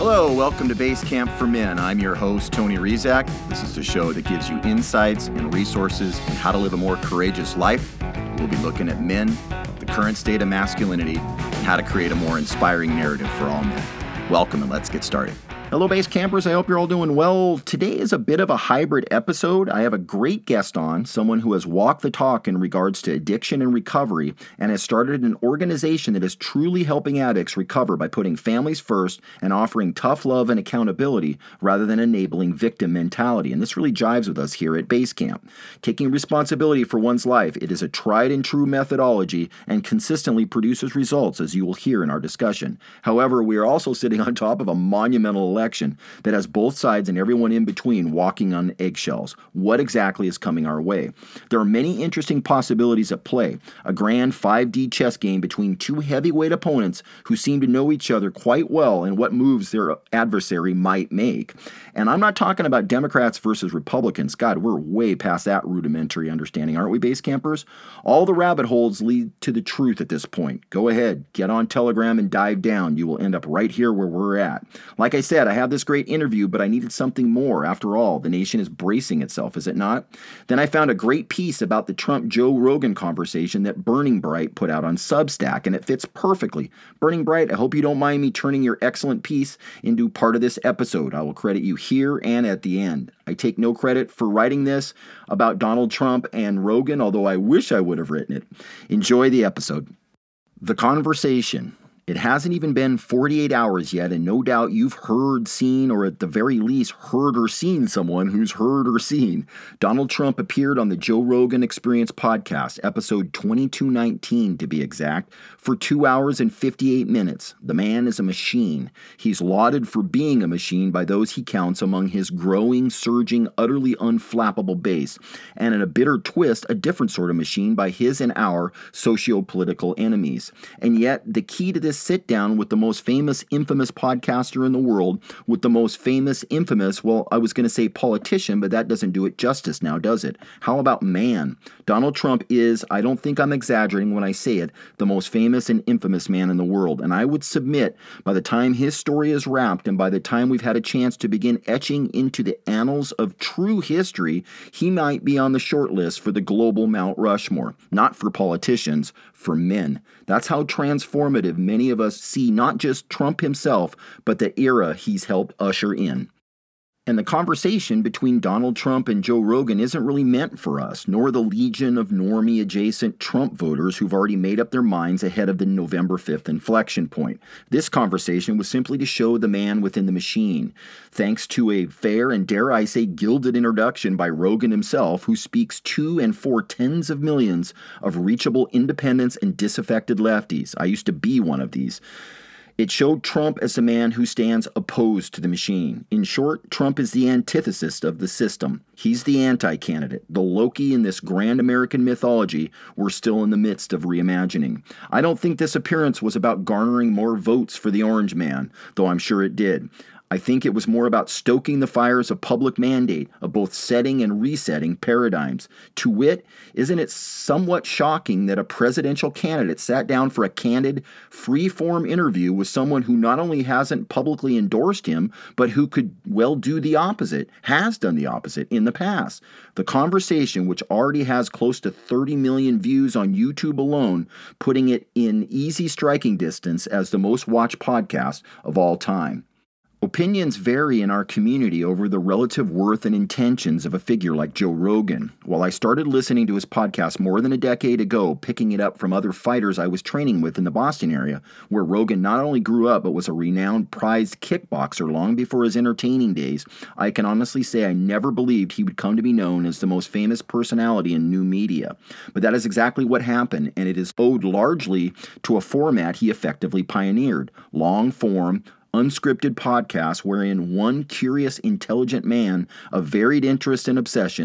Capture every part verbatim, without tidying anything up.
Hello, welcome to Base Camp for Men. I'm your host, Tony Rizak. This is the show that gives you insights and resources on how to live a more courageous life. We'll be looking at men, the current state of masculinity, and how to create a more inspiring narrative for all men. Welcome, and let's get started. Hello, Base Campers. I hope you're all doing well. Today is a bit of a hybrid episode. I have a great guest on, someone who has walked the talk in regards to addiction and recovery and has started an organization that is truly helping addicts recover by putting families first and offering tough love and accountability rather than enabling victim mentality. And this really jives with us here at Base Camp. Taking responsibility for one's life, it is a tried and true methodology and consistently produces results, as you will hear in our discussion. However, we are also sitting on top of a monumental election that has both sides and everyone in between walking on eggshells. What exactly is coming our way? There are many interesting possibilities at play. A grand five D chess game between two heavyweight opponents who seem to know each other quite well and what moves their adversary might make. And I'm not talking about Democrats versus Republicans. God, we're way past that rudimentary understanding, aren't we, base campers? All the rabbit holes lead to the truth at this point. Go ahead, get on Telegram and dive down. You will end up right here where we're at. Like I said, I have this great interview, but I needed something more. After all, the nation is bracing itself, is it not? Then I found a great piece about the Trump-Joe Rogan conversation that Burning Bright put out on Substack, and it fits perfectly. Burning Bright, I hope you don't mind me turning your excellent piece into part of this episode. I will credit you here and at the end. I take no credit for writing this about Donald Trump and Rogan, although I wish I would have written it. Enjoy the episode. The conversation. It hasn't even been forty-eight hours yet, and no doubt you've heard, seen, or at the very least heard or seen someone who's heard or seen. Donald Trump appeared on the Joe Rogan Experience podcast, episode twenty-two nineteen to be exact, for two hours and fifty-eight minutes. The man is a machine. He's lauded for being a machine by those he counts among his growing, surging, utterly unflappable base, and in a bitter twist, a different sort of machine by his and our socio-political enemies. And yet, the key to this sit down with the most famous, infamous podcaster in the world, with the most famous, infamous, well, I was going to say politician, but that doesn't do it justice now, does it? How about man? Donald Trump is, I don't think I'm exaggerating when I say it, the most famous and infamous man in the world. And I would submit, by the time his story is wrapped and by the time we've had a chance to begin etching into the annals of true history, he might be on the short list for the global Mount Rushmore. Not for politicians, for men. That's how transformative many of us see not just Trump himself, but the era he's helped usher in. And the conversation between Donald Trump and Joe Rogan isn't really meant for us, nor the legion of normie-adjacent Trump voters who've already made up their minds ahead of the November fifth inflection point. This conversation was simply to show the man within the machine, thanks to a fair and, dare I say, gilded introduction by Rogan himself, who speaks to and for tens of millions of reachable independents and disaffected lefties. I used to be one of these. It showed Trump as a man who stands opposed to the machine. In short, Trump is the antithesis of the system. He's the anti-candidate, the Loki in this grand American mythology we're still in the midst of reimagining. I don't think this appearance was about garnering more votes for the Orange Man, though I'm sure it did. I think it was more about stoking the fires of public mandate, of both setting and resetting paradigms. To wit, isn't it somewhat shocking that a presidential candidate sat down for a candid, free-form interview with someone who not only hasn't publicly endorsed him, but who could well do the opposite, has done the opposite in the past? The conversation, which already has close to thirty million views on YouTube alone, putting it in easy striking distance as the most watched podcast of all time. Opinions vary in our community over the relative worth and intentions of a figure like Joe Rogan. While I started listening to his podcast more than a decade ago, picking it up from other fighters I was training with in the Boston area, where Rogan not only grew up but was a renowned prized kickboxer long before his entertaining days, I can honestly say I never believed he would come to be known as the most famous personality in new media. But that is exactly what happened, and it is owed largely to a format he effectively pioneered: long-form, unscripted podcast wherein one curious, intelligent man of varied interests and obsessions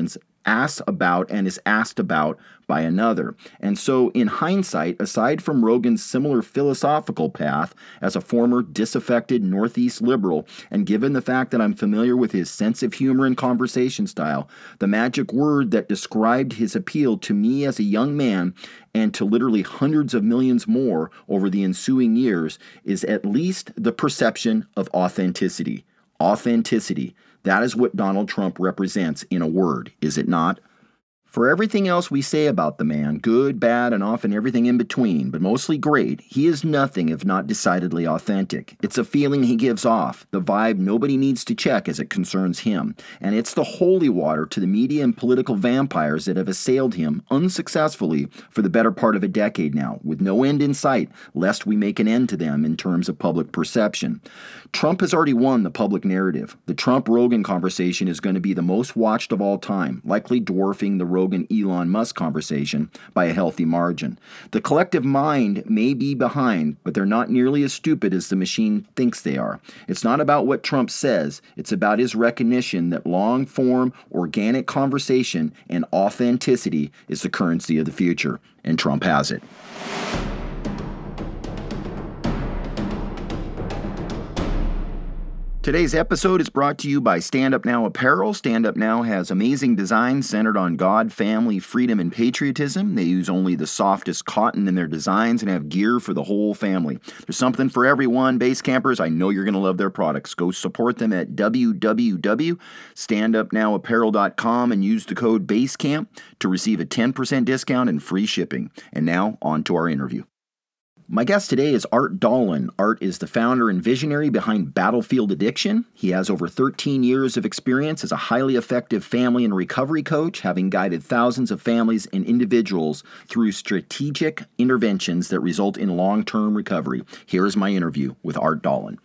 asks about and is asked about by another. And so, in hindsight, aside from Rogan's similar philosophical path as a former disaffected Northeast liberal, and given the fact that I'm familiar with his sense of humor and conversation style, the magic word that described his appeal to me as a young man and to literally hundreds of millions more over the ensuing years is at least the perception of authenticity. Authenticity. That is what Donald Trump represents in a word, is it not? For everything else we say about the man, good, bad, and often everything in between, but mostly great, he is nothing if not decidedly authentic. It's a feeling he gives off, the vibe nobody needs to check as it concerns him, and it's the holy water to the media and political vampires that have assailed him unsuccessfully for the better part of a decade now, with no end in sight, lest we make an end to them in terms of public perception. Trump has already won the public narrative. The Trump-Rogan conversation is going to be the most watched of all time, likely dwarfing the Rogan-Elon Musk conversation by a healthy margin. The collective mind may be behind, but they're not nearly as stupid as the machine thinks they are. It's not about what Trump says. It's about his recognition that long-form, organic conversation and authenticity is the currency of the future, and Trump has it. Today's episode is brought to you by Stand Up Now Apparel. Stand Up Now has amazing designs centered on God, family, freedom, and patriotism. They use only the softest cotton in their designs and have gear for the whole family. There's something for everyone. Base campers, I know you're going to love their products. Go support them at w w w dot stand up now apparel dot com and use the code BASECAMP to receive a ten percent discount and free shipping. And now, on to our interview. My guest today is Art Dolan. Art is the founder and visionary behind Battlefield Addiction. He has over thirteen years of experience as a highly effective family and recovery coach, having guided thousands of families and individuals through strategic interventions that result in long-term recovery. Here's my interview with Art Dolan.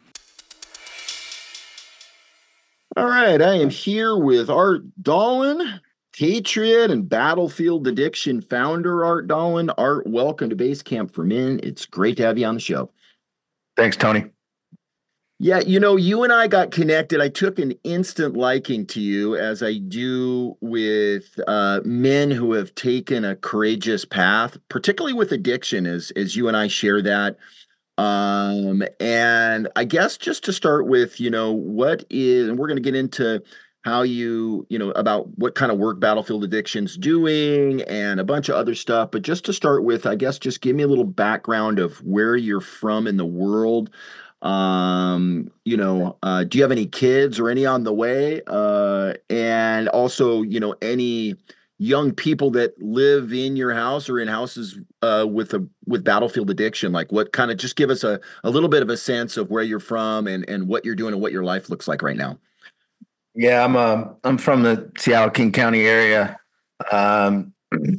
All right, I am here with Art Dolan, Patriot and Battlefield Addiction founder. Art Dolan. Art, welcome to Base Camp for Men. It's great to have you on the show. Thanks, Tony. Yeah, you know, you and I got connected. I took an instant liking to you, as I do with uh, men who have taken a courageous path, particularly with addiction, as, as you and I share that. Um, and I guess just to start with, you know, what is, and we're going to get into how you, you know, about what kind of work Battlefield Addiction's doing and a bunch of other stuff. But just to start with, I guess just give me a little background of where you're from in the world. Um, you know, uh, do you have any kids or any on the way? Uh, and also, you know, any young people that live in your house or in houses uh, with a with Battlefield Addiction? Like, what kind of, just give us a, a little bit of a sense of where you're from and, and what you're doing and what your life looks like right now. Yeah, I'm um I'm from the Seattle King County area. Um,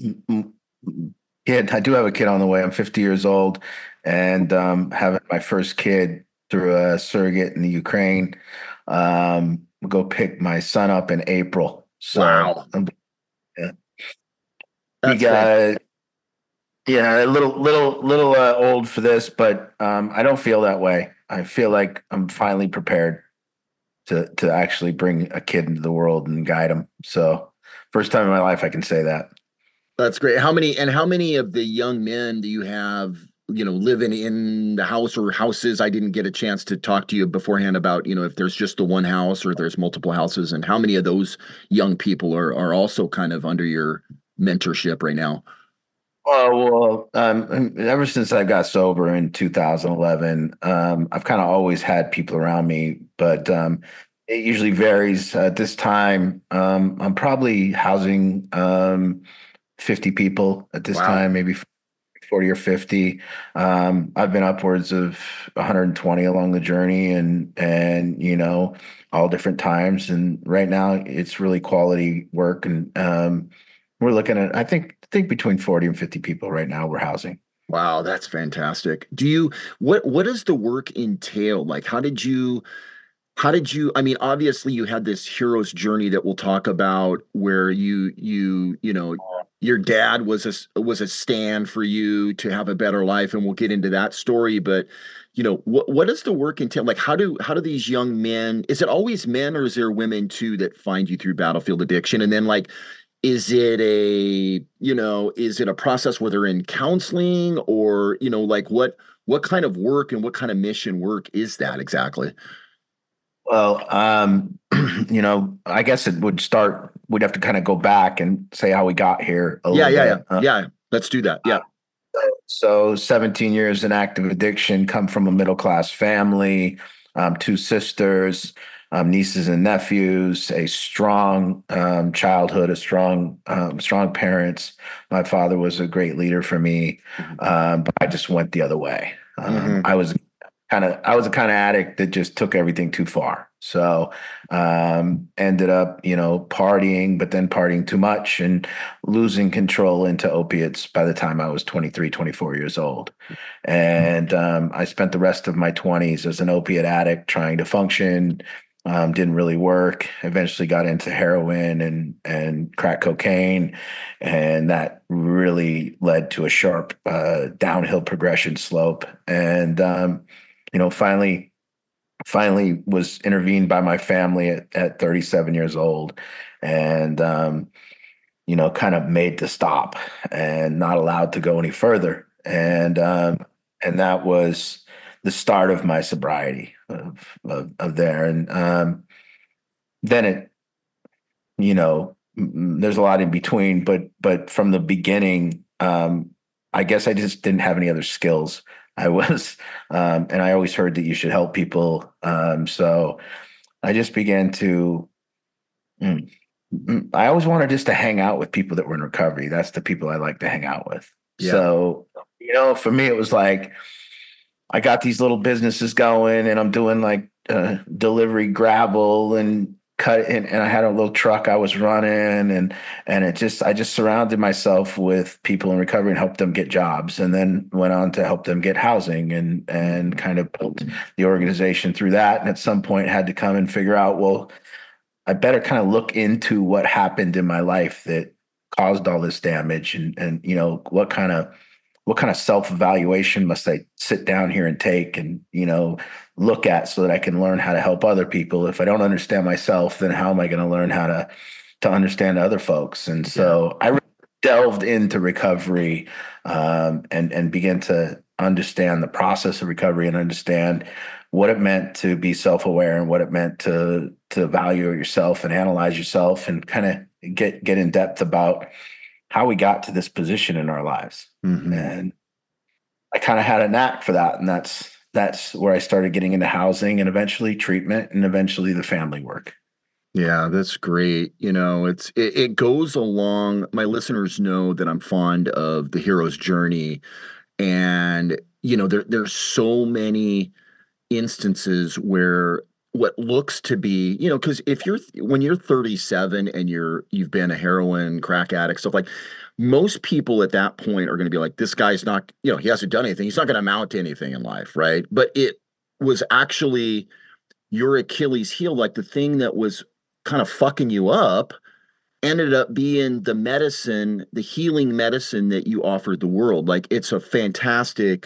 kid, I do have a kid on the way. I'm fifty years old, and um, having my first kid through a surrogate in the Ukraine. Um, we'll go pick my son up in April. So, wow. I'm, yeah, That's he got yeah a little little little uh, old for this, but um, I don't feel that way. I feel like I'm finally prepared to to actually bring a kid into the world and guide him. So first time in my life I can say that. That's great. How many and how many of the young men do you have, you know, living in the house or houses? I didn't get a chance to talk to you beforehand about, you know, if there's just the one house or there's multiple houses, and how many of those young people are are also kind of under your mentorship right now? Oh, well, um, ever since I got sober in two thousand eleven, um, I've kind of always had people around me, but um, it usually varies. At this time, um, I'm probably housing um, fifty people at this Wow. time, maybe forty or fifty. Um, I've been upwards of one hundred twenty along the journey, and and you know, all different times. And right now, it's really quality work, and um, we're looking at, I think. I think between forty and fifty people right now we're housing. Wow, that's fantastic. Do you, what, what does the work entail? Like, how did you, how did you, I mean, obviously you had this hero's journey that we'll talk about where you, you, you know, your dad was a, was a stand for you to have a better life. And we'll get into that story, but you know, what, what does the work entail? Like, how do, how do these young men, is it always men or is there women too that find you through Battlefield Addiction? And then like, is it a, you know, is it a process where they're in counseling, or, you know, like what what kind of work and what kind of mission work is that exactly? Well, um, you know, I guess it would start. We'd have to kind of go back and say how we got here a Yeah, little yeah, yeah. bit. Uh, Yeah, let's do that. Yeah. so, seventeen years in active addiction, come from a middle class family, um, two sisters, um, nieces and nephews, a strong um, childhood, a strong, um, strong parents. My father was a great leader for me, Mhm. um, but I just went the other way. Um, Mhm. I was kind of I was a kind of addict that just took everything too far. So um, ended up, you know, partying, but then partying too much and losing control into opiates by the time I was twenty three, twenty four years old. And um, I spent the rest of my twenties as an opiate addict trying to function. Um, didn't really work. Eventually got into heroin and and crack cocaine, and that really led to a sharp uh, downhill progression slope. And um, you know, finally, finally was intervened by my family at, at thirty-seven years old, and um, you know, kind of made to stop and not allowed to go any further. And um, and that was the start of my sobriety of of, of there. And um, then it, you know, there's a lot in between, but but from the beginning, um, I guess I just didn't have any other skills. I was, um, and I always heard that you should help people. Um, so I just began to. mm, mm, I always wanted just to hang out with people that were in recovery. That's the people I like to hang out with. Yeah. So, you know, for me, it was like I got these little businesses going, and I'm doing like uh, delivery gravel and cut and, and I had a little truck I was running, and and it just I just surrounded myself with people in recovery and helped them get jobs, and then went on to help them get housing, and and kind of built the organization through that. And at some point had to come and figure out, well, I better kind of look into what happened in my life that caused all this damage, and and you know, what kind of what kind of self-evaluation must I sit down here and take, and, you know, look at, so that I can learn how to help other people. If I don't understand myself, then how am I going to learn how to to understand other folks? And Yeah. so I really delved into recovery, um, and and began to understand the process of recovery and understand what it meant to be self-aware, and what it meant to to value yourself and analyze yourself, and kind of get get in depth about how we got to this position in our lives. Mhm. And I kind of had a knack for that. And that's that's where I started getting into housing, and eventually treatment, and eventually the family work. Yeah, that's great. You know, it's it, it goes along. My listeners know that I'm fond of the hero's journey, and you know, there there's so many instances where what looks to be, you know, because if you're when you're thirty-seven and you're you've been a heroin, crack addict, stuff like, most people at that point are going to be like, this guy's not, you know, he hasn't done anything. He's not going to amount to anything in life, right? But it was actually your Achilles heel, like the thing that was kind of fucking you up ended up being the medicine, the healing medicine that you offered the world. Like it's a fantastic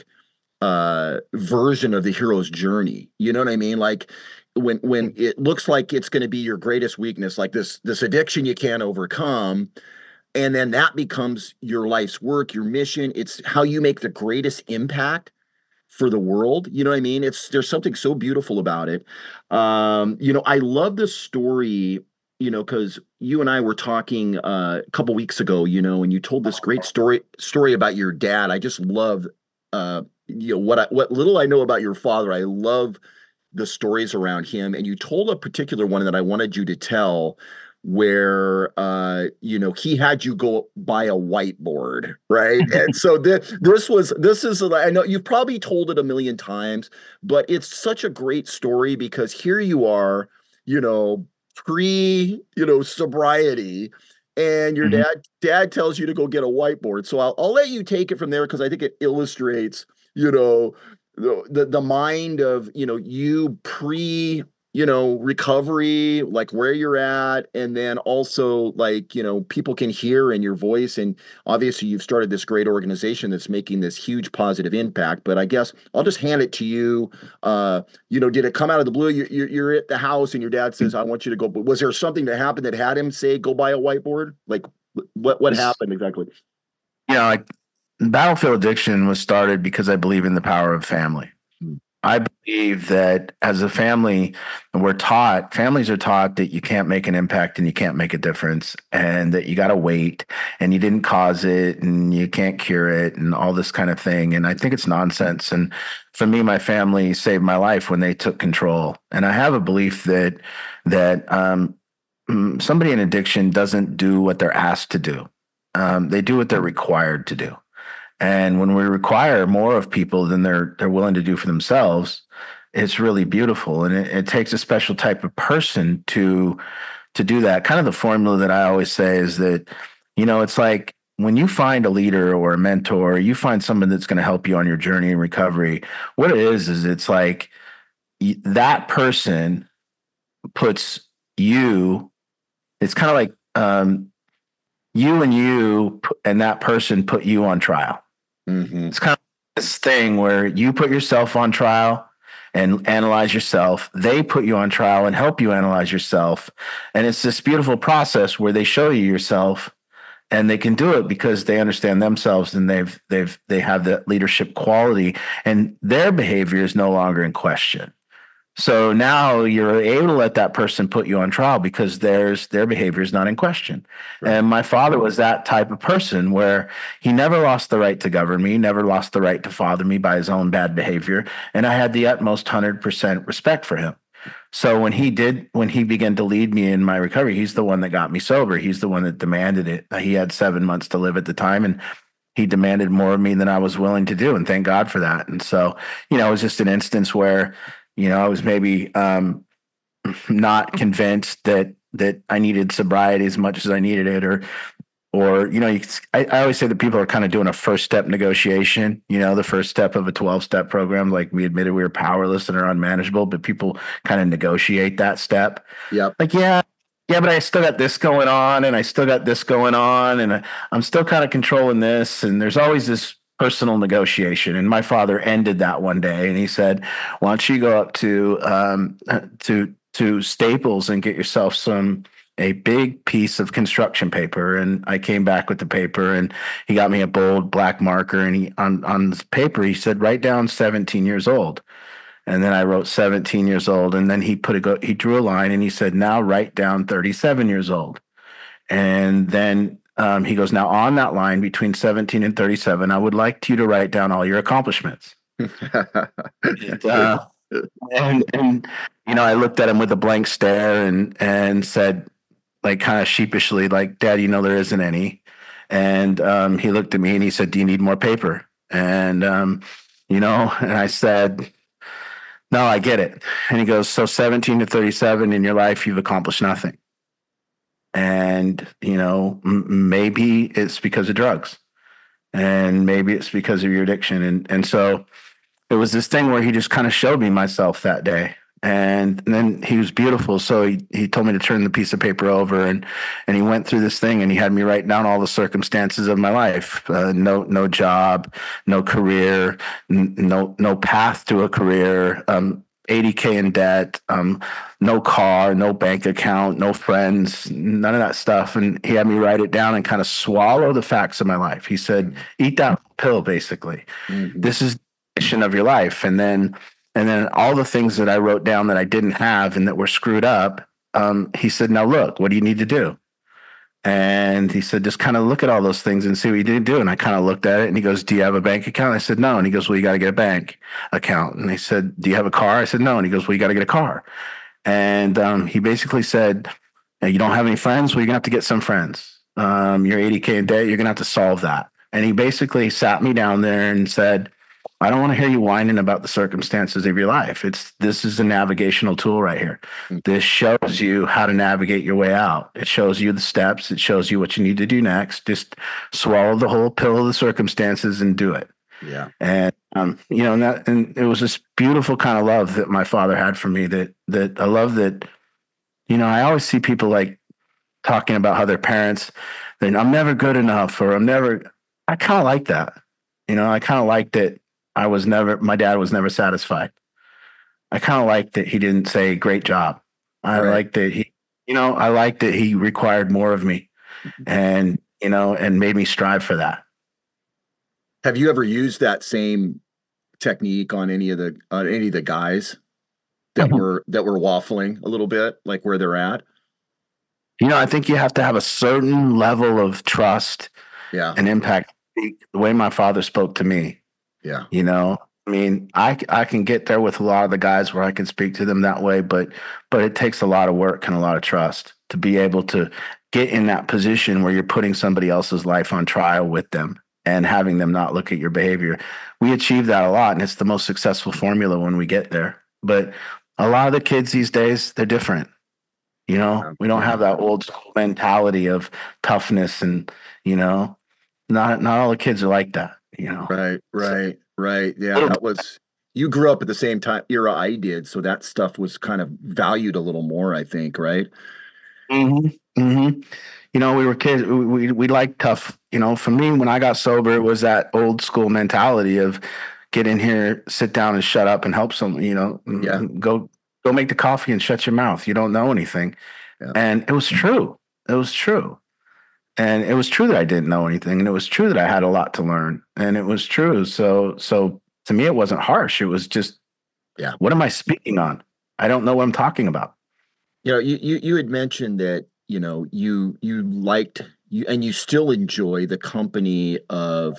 uh version of the hero's journey. You know what I mean? Like when when it looks like it's going to be your greatest weakness, like this this addiction you can't overcome, and then that becomes your life's work, your mission. It's how you make the greatest impact for the world. You know what I mean? It's there's something so beautiful about it. Um, you know, I love the story, you know, because you and I were talking uh, a couple weeks ago, you know, and you told this great story story about your dad. I just love uh, you know, what I what little I know about your father. I love the stories around him. And you told a particular one that I wanted you to tell, where uh you know, he had you go buy a whiteboard, right? And so this this was this is I know you've probably told it a million times, but it's such a great story because here you are, you know, pre, you know, sobriety, and your Mhm. dad dad tells you to go get a whiteboard. So I'll I'll let you take it from there because I think it illustrates, you know, the, the the mind of, you know, you pre, you know, recovery, like where you're at, and then also, like, you know, people can hear in your voice, and obviously you've started this great organization that's making this huge positive impact. But I guess I'll just hand it to you. Uh you know, did it come out of the blue? You, you're, you're at the house and your dad says, I want you to go, but was there something that happened that had him say go buy a whiteboard? Like, What what happened exactly? You know, like Battlefield Addiction was started because I believe in the power of family. Hmm. I believe that as a family, we're taught, families are taught that you can't make an impact and you can't make a difference and that you got to wait and you didn't cause it and you can't cure it and all this kind of thing. And I think it's nonsense. And for me, my family saved my life when they took control. And I have a belief that, that, um, mm, somebody in addiction doesn't do what they're asked to do. Um, they do what they're required to do. And when we require more of people than they're they're willing to do for themselves, it's really beautiful. And it, it takes a special type of person to to do that. Kind of the formula that I always say is that, you know, it's like when you find a leader or a mentor, you find someone that's going to help you on your journey in recovery. What it is is it's like that person puts you. It's kind of like um, you and you and that person put you on trial. Mm-hmm. It's kind of this thing where you put yourself on trial and analyze yourself. They put you on trial and help you analyze yourself. And it's this beautiful process where they show you yourself, and they can do it because they understand themselves and they've they've they have that leadership quality, and their behavior is no longer in question. So now you're able to let that person put you on trial because there's their behavior is not in question. Right. And my father was that type of person where he never lost the right to govern me, never lost the right to father me by his own bad behavior. And I had the utmost one hundred percent respect for him. So when he did, when he began to lead me in my recovery, he's the one that got me sober. He's the one that demanded it. He had seven months to live at the time, and he demanded more of me than I was willing to do. And thank God for that. And so, you know, it was just an instance where, you know, I was maybe um, not convinced that that I needed sobriety as much as I needed it, or, or you know, you, I, I always say that people are kind of doing a first step negotiation. You know, the first step of a twelve step program. Like we admitted we were powerless and are unmanageable, but people kind of negotiate that step. Yeah, like yeah, yeah, but I still got this going on, and I still got this going on, and I, I'm still kind of controlling this, and there's always this personal negotiation. And my father ended that one day, and he said, "Why don't you go up to um, to to Staples and get yourself some a big piece of construction paper?" And I came back with the paper, and he got me a bold black marker, and he on on the paper he said, "Write down seventeen years old." And then I wrote seventeen years old, and then he put a go, he drew a line, and he said, "Now write down thirty-seven years old." And then Um, he goes, "Now on that line between seventeen and thirty-seven, I would like you to write down all your accomplishments." and, uh, and, and, you know, I looked at him with a blank stare and, and said, like, kind of sheepishly, like, "Dad, you know, there isn't any." And um, he looked at me and he said, "Do you need more paper?" And, um, you know, and I said, "No, I get it." And he goes, "So seventeen to thirty-seven in your life, you've accomplished nothing. And, you know, m- maybe it's because of drugs, and maybe it's because of your addiction." And, and so it was this thing where he just kind of showed me myself that day. And, and then he was beautiful. So he, he told me to turn the piece of paper over, and, and he went through this thing, and he had me write down all the circumstances of my life. Uh, no, no job, no career, n- no, no path to a career, um, eighty K in debt, um, no car, no bank account, no friends, none of that stuff. And he had me write it down and kind of swallow the facts of my life. He said, "Eat that pill, basically. Mm-hmm. This is the mission of your life." And then, and then all the things that I wrote down that I didn't have and that were screwed up, um, he said, "Now look, what do you need to do?" And he said, "Just kind of look at all those things and see what you need to do." And I kind of looked at it, and he goes, "Do you have a bank account?" I said, "No." And he goes, "Well, you got to get a bank account." And he said, "Do you have a car?" I said, "No." And he goes, "Well, you got to get a car." And um, he basically said, "You don't have any friends? Well, you're going to have to get some friends. Um, you're eighty K in debt. You're going to have to solve that." And he basically sat me down there and said, "I don't want to hear you whining about the circumstances of your life. It's this is a navigational tool right here. This shows you how to navigate your way out. It shows you the steps. It shows you what you need to do next. Just swallow the whole pill of the circumstances and do it." Yeah. And um, you know, and that and it was this beautiful kind of love that my father had for me. That that I love that. You know, I always see people like talking about how their parents, then "I'm never good enough," or "I'm never." I kind of like that. You know, I kind of like that. I was never, my dad was never satisfied. I kind of like that he didn't say "great job." I right. like that he, you know, I like that he required more of me. Mm-hmm. And, you know, and made me strive for that. Have you ever used that same technique on any of the on any of the guys that were that were waffling a little bit, like where they're at? You know, I think you have to have a certain level of trust Yeah, and impact. The way my father spoke to me, yeah, you know, I mean, I I can get there with a lot of the guys where I can speak to them that way, but but it takes a lot of work and a lot of trust to be able to get in that position where you're putting somebody else's life on trial with them and having them not look at your behavior. We achieve that a lot, and it's the most successful formula when we get there. But a lot of the kids these days, they're different. You know, yeah, we don't yeah. have that old school mentality of toughness, and you know, not not all the kids are like that. You know, Right, so right, right. Yeah, little that was you grew up at the same time era I did, so that stuff was kind of valued a little more, I think, right? hmm hmm You know, we were kids. We, we we liked tough. You know, for me, when I got sober, it was that old school mentality of get in here, sit down, and shut up and help someone. You know, Yeah, mm, go go make the coffee and shut your mouth. You don't know anything, yeah. and it was true. It was true, and it was true that I didn't know anything, and it was true that I had a lot to learn, and it was true. So so to me, it wasn't harsh. It was just, Yeah. what am I speaking on? I don't know what I'm talking about. You know, you you you had mentioned that, you know, you you liked you and you still enjoy the company of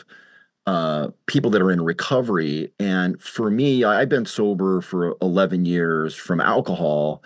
uh people that are in recovery. And for me, I- I've been sober for eleven years from alcohol.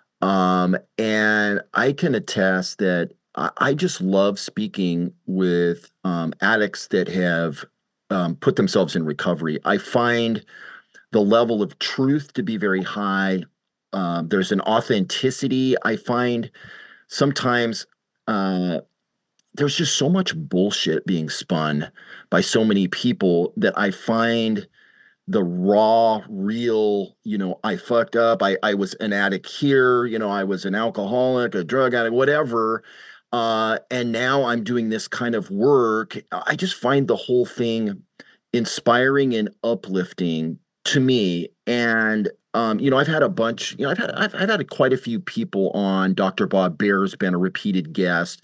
Um, and I can attest that I, I just love speaking with um addicts that have um, put themselves in recovery. I find the level of truth to be very high. Um, there's an authenticity. I find sometimes uh, there's just so much bullshit being spun by so many people that I find the raw, real, you know, I fucked up. I, I was an addict here. You know, I was an alcoholic, a drug addict, whatever. Uh, and now I'm doing this kind of work. I just find the whole thing inspiring and uplifting to me. And um, you know, I've had a bunch, you know, I've had I've, I've had quite a few people on. Doctor Bob Bear's been a repeated guest.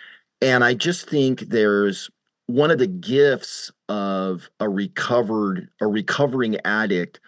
And I just think there's one of the gifts of a recovered, a recovering addict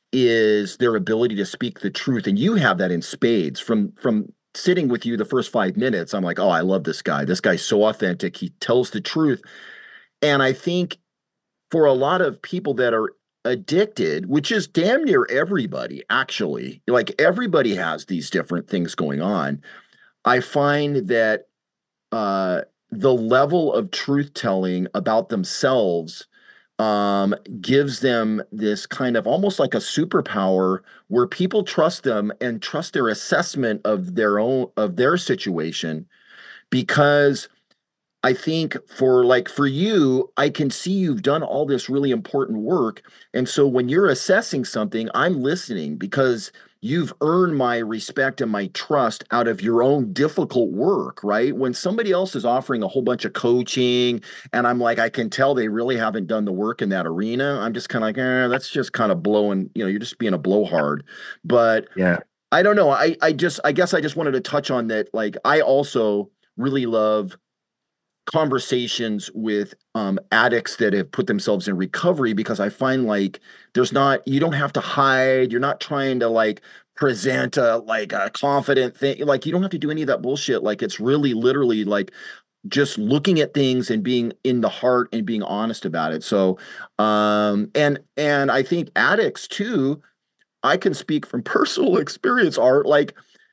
is their ability to speak the truth. And you have that in spades from from sitting with you the first five minutes. I'm like, oh, I love this guy. This guy's so authentic. He tells the truth. And I think for a lot of people that are addicted, which is damn near everybody, actually, like everybody has these different things going on. I find that uh, the level of truth telling about themselves um, gives them this kind of almost like a superpower where people trust them and trust their assessment of their own of their situation because I think for like for you, I can see you've done all this really important work. And so when you're assessing something, I'm listening because you've earned my respect and my trust out of your own difficult work, right? When somebody else is offering a whole bunch of coaching and I'm like, I can tell they really haven't done the work in that arena. I'm just kind of like, eh, that's just kind of blowing, you know, you're just being a blowhard. But Yeah. I don't know. I I just I guess I just wanted to touch on that. Like I also really love conversations with um, addicts that have put themselves in recovery because I find like there's not you don't have to hide. You're not trying to like present a like a confident thing. Like you don't have to do any of that bullshit. Like it's really literally like just looking at things and being in the heart and being honest about it. So um and and I think addicts too, I can speak from personal experience, Art, like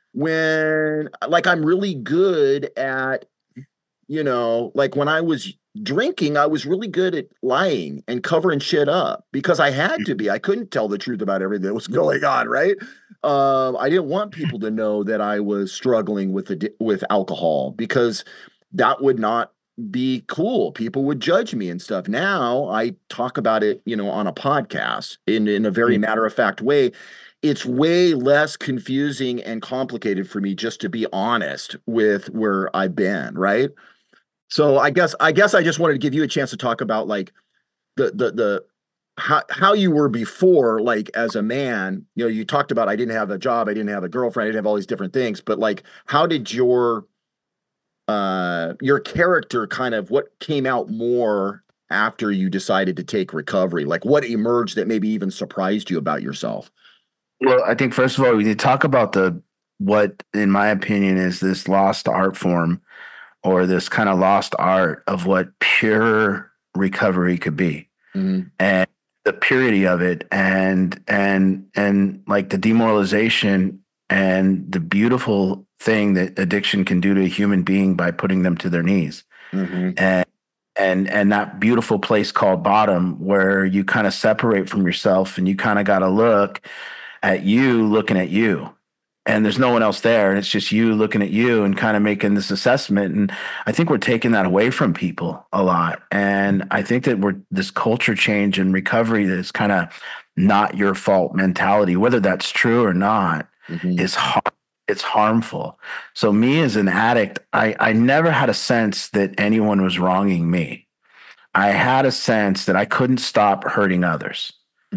when like I'm really good at you know, like when I was drinking, I was really good at lying and covering shit up because I had to be. I couldn't tell the truth about everything that was going on, right? Um, I didn't want people to know that I was struggling with the with alcohol because that would not be cool. People would judge me and stuff. Now I talk about it, you know, on a podcast in in a very Yeah. matter of fact way. It's way less confusing and complicated for me just to be honest with where I've been, right? So I guess I guess I just wanted to give you a chance to talk about like the the the how how you were before, like as a man. You know, you talked about I didn't have a job, I didn't have a girlfriend, I didn't have all these different things, but like how did your uh, your character kind of what came out more after you decided to take recovery? Like what emerged that maybe even surprised you about yourself? Well, I think first of all, we need to talk about the what, in my opinion, is this lost art form or this kind of lost art of what pure recovery could be. Mm-hmm. And the purity of it and and and like the demoralization and the beautiful thing that addiction can do to a human being by putting them to their knees. Mm-hmm. And and and that beautiful place called bottom where you kind of separate from yourself and you kind of got to look at you looking at you, and there's no one else there, and it's just you looking at you and kind of making this assessment. And I think we're taking that away from people a lot, and I think that we're this culture change and recovery that's kind of not your fault mentality, whether that's true or not, Mm-hmm. is har- it's harmful. So me as an addict, I I never had a sense that anyone was wronging me. I had a sense that I couldn't stop hurting others.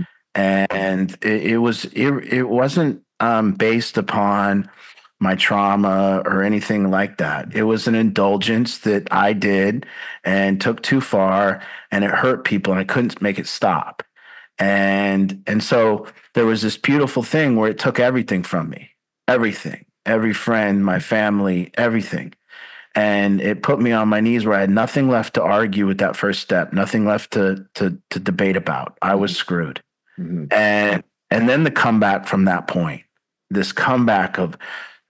And it, it was it, it wasn't um, based upon my trauma or anything like that. It was an indulgence that I did and took too far, and it hurt people, and I couldn't make it stop. And and so there was this beautiful thing where it took everything from me, everything, every friend, my family, everything. And it put me on my knees where I had nothing left to argue with that first step, nothing left to to to debate about. I was screwed. Mm-hmm. And and then the comeback from that point, this comeback of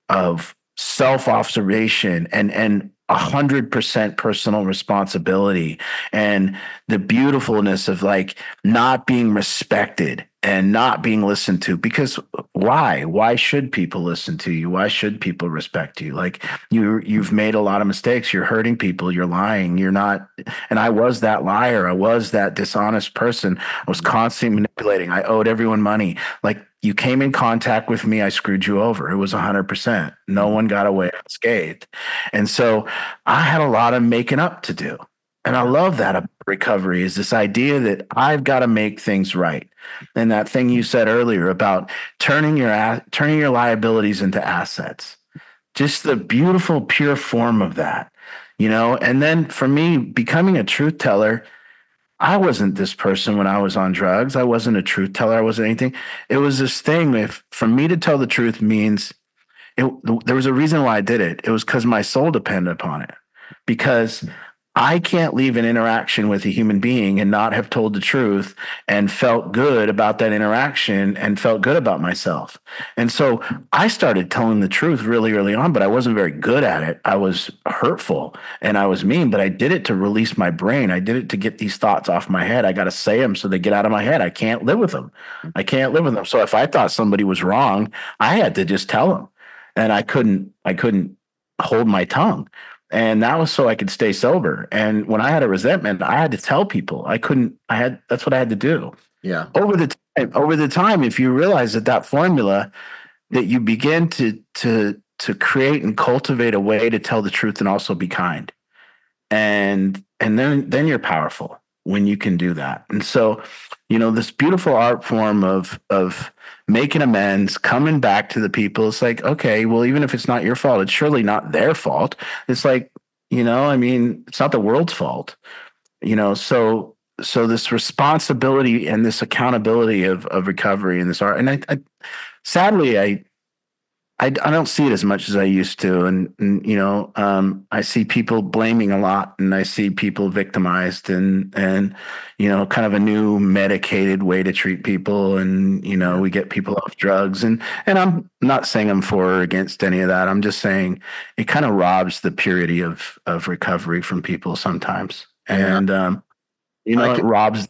of self-observation and and a hundred percent personal responsibility and the beautifulness of like not being respected and not being listened to. Because why? Why should people listen to you? Why should people respect you? Like you you've made a lot of mistakes. You're hurting people. You're lying. You're not. And I was that liar. I was that dishonest person. I was constantly manipulating. I owed everyone money. Like you came in contact with me, I screwed you over. It was one hundred percent. No one got away unscathed. And so I had a lot of making up to do. And I love that about recovery is this idea that I've got to make things right. And that thing you said earlier about turning your turning your liabilities into assets. Just the beautiful, pure form of that, you know? And then for me, becoming a truth teller, I wasn't this person when I was on drugs. I wasn't a truth teller. I wasn't anything. It was this thing. If for me to tell the truth means it, there was a reason why I did it. It was because my soul depended upon it. Because I can't leave an interaction with a human being and not have told the truth and felt good about that interaction and felt good about myself. And so I started telling the truth really early on, but I wasn't very good at it. I was hurtful and I was mean, but I did it to release my brain. I did it to get these thoughts off my head. I got to say them so they get out of my head. I can't live with them. I can't live with them. So if I thought somebody was wrong, I had to just tell them, and I couldn't, I couldn't hold my tongue. And that was so I could stay sober. And when I had a resentment, I had to tell people. I couldn't, I had, that's what I had to do. Yeah. Over the time, over the time, if you realize that that formula, that you begin to, to, to create and cultivate a way to tell the truth and also be kind. And, and then, then you're powerful when you can do that. And so, you know, this beautiful art form of, of making amends, coming back to the people. It's like, okay, well, even if it's not your fault, it's surely not their fault. It's like, you know, I mean, it's not the world's fault, you know, so, so this responsibility and this accountability of, of recovery and this art. And I, I sadly, I, I, I don't see it as much as I used to. And, and you know, um, I see people blaming a lot, and I see people victimized and, and, you know, kind of a new medicated way to treat people. And, you know, we get people off drugs, and, and I'm not saying I'm for or against any of that. I'm just saying it kind of robs the purity of, of recovery from people sometimes. And, yeah. um, you know, it robs.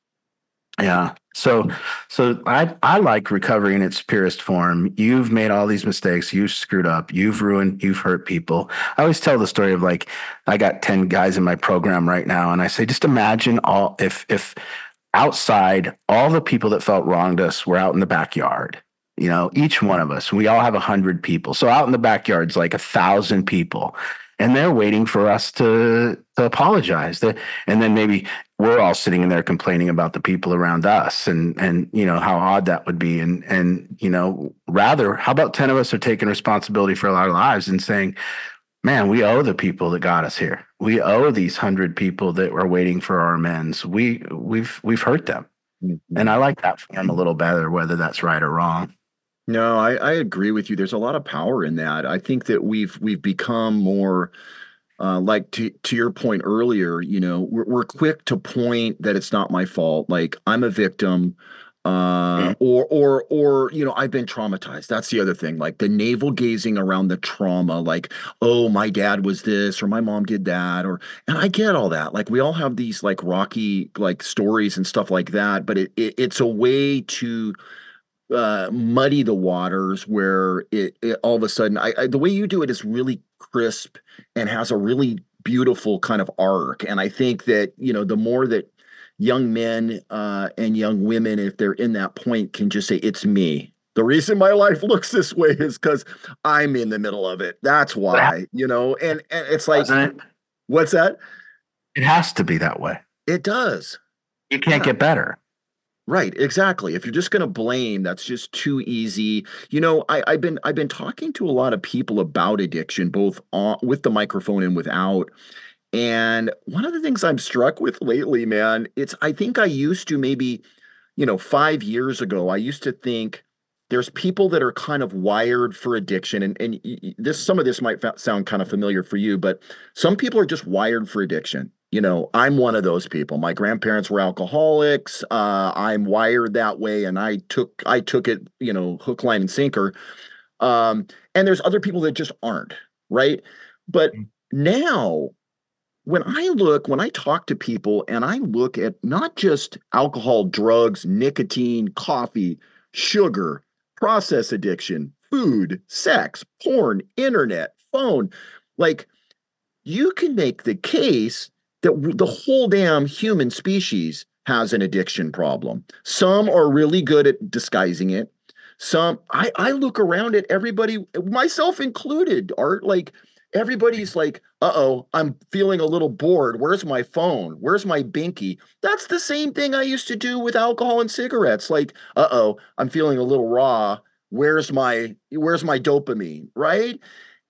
Yeah. So, so I, I like recovery in its purest form. You've made all these mistakes. You've screwed up. You've ruined, you've hurt people. I always tell the story of like, I got ten guys in my program right now. And I say, just imagine all, if, if outside all the people that felt wronged us were out in the backyard, you know, each one of us, we all have a hundred people. So out in the backyard's like a thousand people. And they're waiting for us to, to apologize. And then maybe we're all sitting in there complaining about the people around us and, and, you know, how odd that would be. And, and, you know, rather, how about ten of us are taking responsibility for our lives and saying, man, we owe the people that got us here. We owe these hundred people that were waiting for our amends. We we've we've hurt them. And I like that form a little better, whether that's right or wrong. No, I, I agree with you. There's a lot of power in that. I think that we've we've become more uh, like to to your point earlier. You know, we're we're quick to point that it's not my fault. Like I'm a victim, uh, Mhm. or or or you know, I've been traumatized. That's the other thing. Like the navel gazing around the trauma. Like, oh, my dad was this, or my mom did that, or and I get all that. Like we all have these like rocky like stories and stuff like that. But it, it it's a way to uh, muddy the waters where it, it all of a sudden I, I the way you do it is really crisp and has a really beautiful kind of arc. And I think that, you know, the more that young men uh, and young women, if they're in that point, can just say, it's me. The reason my life looks this way is because I'm in the middle of it. That's why, you know, and, and it's like, Doesn't it? what's that? It has to be that way. It does. You can't Yeah. get better. Right, exactly. If you're just going to blame, that's just too easy. You know, I, I've been I've been talking to a lot of people about addiction, both on, with the microphone and without. And one of the things I'm struck with lately, man, it's I think I used to maybe, you know, five years ago, I used to think there's people that are kind of wired for addiction, and and y- y- this some of this might fa- sound kind of familiar for you, but some people are just wired for addiction. You know, I'm one of those people. My grandparents were alcoholics. Uh, I'm wired that way, and I took I took it, you know, hook, line, and sinker. Um, and there's other people that just aren't, right? But now when I look, when I talk to people and I look at not just alcohol, drugs, nicotine, coffee, sugar, process addiction, food, sex, porn, internet, phone, like you can make the case that the whole damn human species has an addiction problem. Some are really good at disguising it. Some, I, I look around at everybody, myself included, Art, like everybody's like, uh-oh, I'm feeling a little bored. Where's my phone? Where's my binky? That's the same thing I used to do with alcohol and cigarettes. Like, uh-oh, I'm feeling a little raw. Where's my, where's my dopamine, right?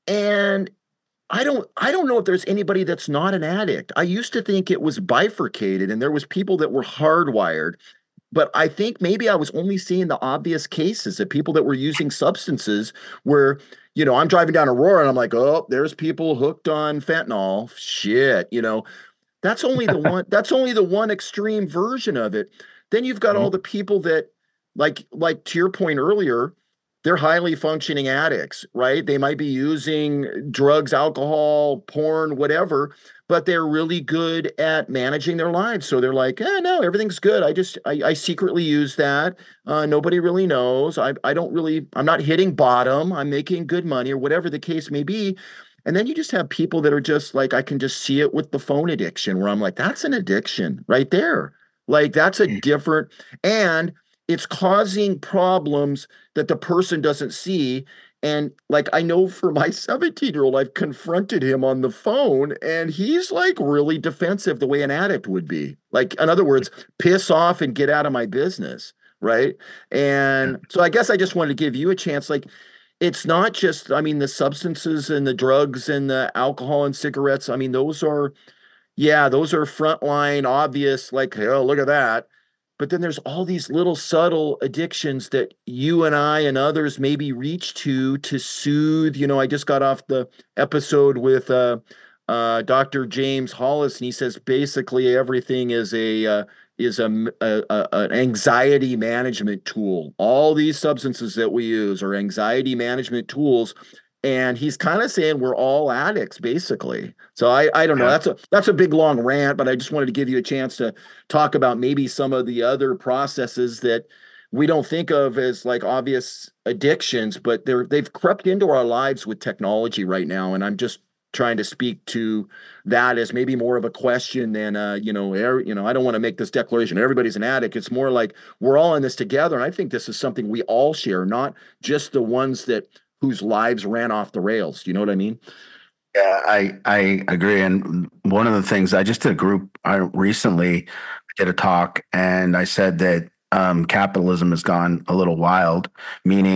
And I don't I don't know if there's anybody that's not an addict. I used to think it was bifurcated and there was people that were hardwired, but I think maybe I was only seeing the obvious cases of people that were using substances where, you know, I'm driving down Aurora and I'm like, "Oh, there's people hooked on fentanyl." Shit, you know. That's only the one that's only the one extreme version of it. Then you've got all Mhm. the people that like like to your point earlier, they're highly functioning addicts, right? They might be using drugs, alcohol, porn, whatever, but they're really good at managing their lives. So they're like, eh, no, everything's good. I just I, I secretly use that. Uh, nobody really knows. I I don't really I'm not hitting bottom. I'm making good money or whatever the case may be. And then you just have people that are just like, I can just see it with the phone addiction, where I'm like, that's an addiction right there. Like, that's a different, and it's causing problems that the person doesn't see. And like, I know for my seventeen year old, I've confronted him on the phone and he's like really defensive the way an addict would be. Like, in other words, piss off and get out of my business. Right. Yeah. And so I guess I just wanted to give you a chance. Like, it's not just, I mean, the substances and the drugs and the alcohol and cigarettes. I mean, those are, yeah, those are frontline, obvious, like, oh, look at that. But then there's all these little subtle addictions that you and I and others maybe reach to to soothe. You know, I just got off the episode with uh, uh, doctor James Hollis, and he says basically everything is a uh, is a, a, a an anxiety management tool. All these substances that we use are anxiety management tools, and he's kind of saying we're all addicts basically. So I I don't know. Yeah. That's a that's a big long rant, but I just wanted to give you a chance to talk about maybe some of the other processes that we don't think of as like obvious addictions, but they're they've crept into our lives with technology right now. And I'm just trying to speak to that as maybe more of a question than uh, you know, er, you know, I don't want to make this declaration everybody's an addict. It's more like we're all in this together. And I think this is something we all share, not just the ones that whose lives ran off the rails. Do you know what I mean? Yeah, I I agree. And one of the things I just did a group I recently did a talk, and I said that um, capitalism has gone a little wild, meaning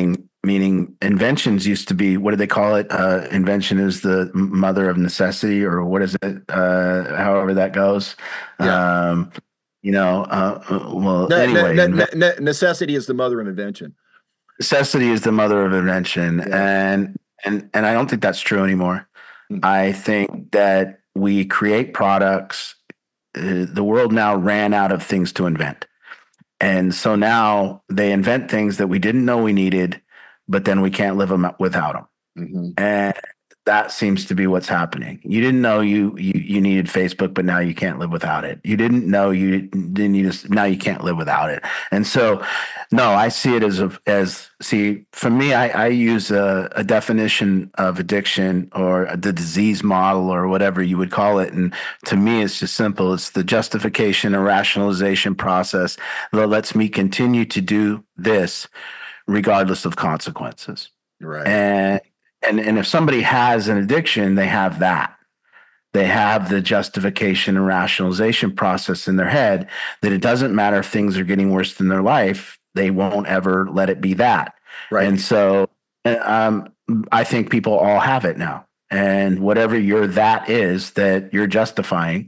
meaning inventions used to be, what do they call it? Uh, invention is the mother of necessity, or what is it? Uh, however that goes. Yeah. Um, you know, uh, uh, well, Ne- ne- anyway, ne- inven- ne- ne- necessity is the mother of invention. necessity is the mother of invention. Yeah. And, and, and I don't think that's true anymore. Hmm. I think that we create products. Uh, the world now ran out of things to invent. And so now they invent things that we didn't know we needed, but then we can't live them without them. Mm-hmm. And that seems to be what's happening. You didn't know you you you needed Facebook, but now you can't live without it. You didn't know you didn't need us, now you can't live without it. And so, no, I see it as a as see for me, I, I use a, a definition of addiction, or the disease model, or whatever you would call it. And to me, it's just simple. It's the justification and rationalization process that lets me continue to do this regardless of consequences. Right. And And and if somebody has an addiction, they have that. They have the justification and rationalization process in their head that it doesn't matter if things are getting worse in their life, they won't ever let it be that. Right. And so um, I think people all have it now. And whatever your that is that you're justifying.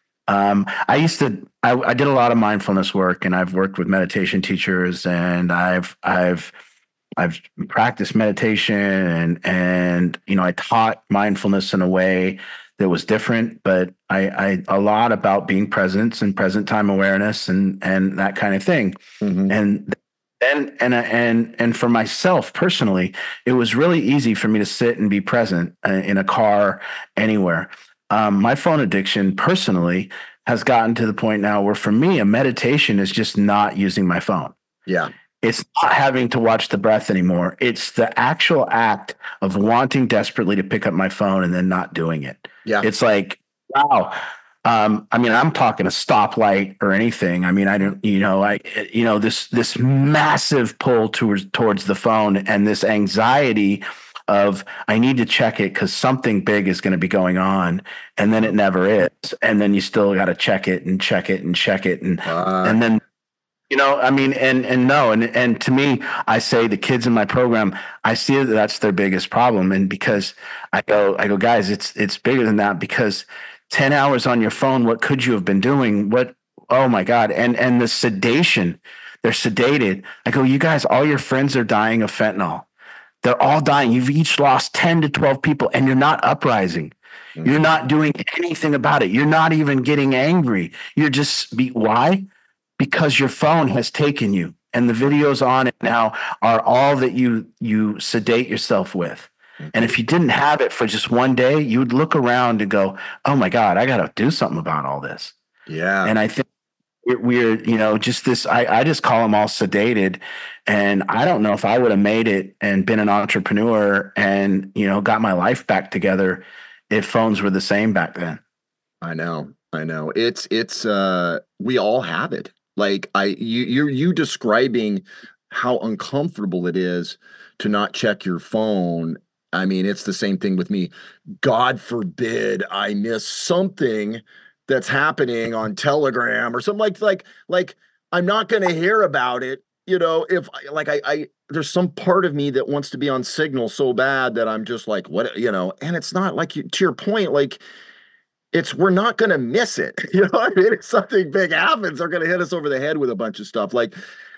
Um, I used to, I, I did a lot of mindfulness work, and I've worked with meditation teachers, and I've, I've, I've practiced meditation, and, and, you know, I taught mindfulness in a way that was different, but I, I, a lot about being present and present time awareness and, and that kind of thing. Mm-hmm. And then, and, and, and for myself personally, it was really easy for me to sit and be present in a car, anywhere. Um, my phone addiction personally has gotten to the point now where, for me, a meditation is just not using my phone. Yeah. It's not having to watch the breath anymore. It's the actual act of wanting desperately to pick up my phone and then not doing it. Yeah. It's like, wow. Um, I mean, I'm talking a stoplight or anything. I mean, I don't, you know, I, you know, this, this massive pull towards, towards the phone, and this anxiety of, I need to check it because something big is going to be going on. And then it never is. And then you still got to check it and check it and check it. And, Uh, and then, you know, I mean, and, and no, and, and to me, I say the kids in my program, I see that that's their biggest problem. And because I go, I go, guys, it's, it's bigger than that, because ten hours on your phone, what could you have been doing? What, oh my God. And, and the sedation, they're sedated. I go, you guys, all your friends are dying of fentanyl. They're all dying. You've each lost ten to twelve people, and you're not uprising. Mm-hmm. You're not doing anything about it. You're not even getting angry. You're just be, why? Because your phone has taken you, and the videos on it now are all that you you sedate yourself with. Mm-hmm. And if you didn't have it for just one day, you would look around and go, oh my God, I got to do something about all this. Yeah. And I think we're, you know, just this, I, I just call them all sedated. And I don't know if I would have made it and been an entrepreneur and, you know, got my life back together if phones were the same back then. I know. I know. It's, it's, uh, we all have it. Like I, you, you're, you describing how uncomfortable it is to not check your phone. I mean, it's the same thing with me. God forbid I miss something that's happening on Telegram or something, like, like, like I'm not going to hear about it. You know, if like, I, I, there's some part of me that wants to be on Signal so bad that I'm just like, what, you know, and it's not like, you, to your point, like, it's, we're not going to miss it. You know what I mean? If something big happens, they're going to hit us over the head with a bunch of stuff. Like,